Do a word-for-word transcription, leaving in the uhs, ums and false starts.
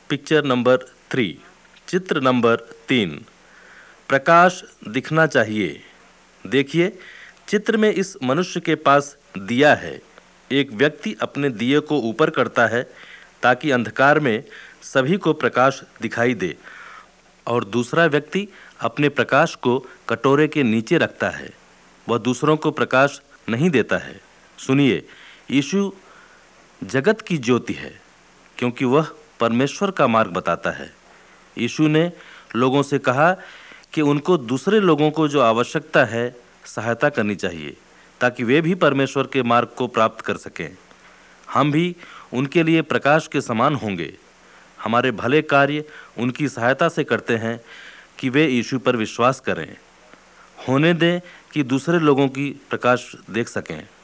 Picture number three, चित्र number तीन, प्रकाश दिखना चाहिए। देखिए, चित्र में इस मनुष्य के पास दिया है। एक व्यक्ति अपने दिए को ऊपर करता है ताकि अंधकार में सभी को प्रकाश दिखाई दे, और दूसरा व्यक्ति अपने प्रकाश को कटोरे के नीचे रखता है। वह दूसरों को प्रकाश नहीं देता है। सुनिए, यीशु जगत की ज्योति है क्योंकि वह परमेश्वर का मार्ग बताता है। यीशु ने लोगों से कहा कि उनको दूसरे लोगों को जो आवश्यकता है सहायता करनी चाहिए ताकि वे भी परमेश्वर के मार्ग को प्राप्त कर सकें। हम भी उनके लिए प्रकाश के समान होंगे। हमारे भले कार्य उनकी सहायता से करते हैं कि वे यीशु पर विश्वास करें। होने दें कि दूसरे लोगों की प्रकाश देख सकें।